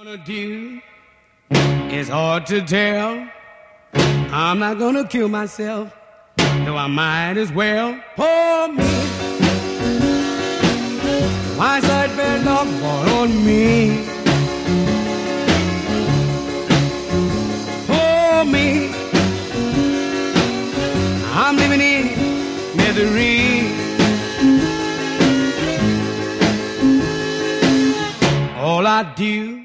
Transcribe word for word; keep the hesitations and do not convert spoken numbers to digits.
Do it's hard to tell. I'm not gonna kill myself, though I might as well. Poor me, my side fell off on me. Poor me, I'm living in misery. All I do